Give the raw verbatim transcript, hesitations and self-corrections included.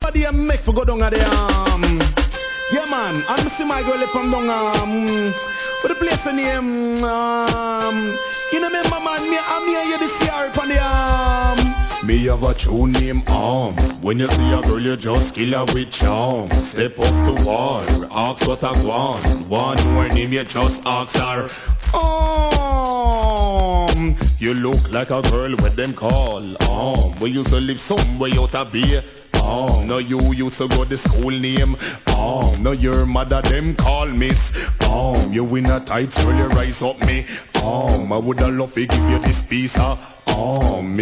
They make for go down at the um. Yeah man, I'm see my girl come down um. But the place name um. You know remember man, me I'm here you the C R upon the um. Me have a true name arm. When you see a girl, you just kill her with charm. Step up to war, ask what I want. One more name, you just ask her. Um, you look like a girl with them call. Um, we used to live somewhere out of here. Um, no you used to go to school name. Um, no your mother them call miss. Um, you win a tight, girl, you rise up me. Um, I woulda love to give you this piece of. Um,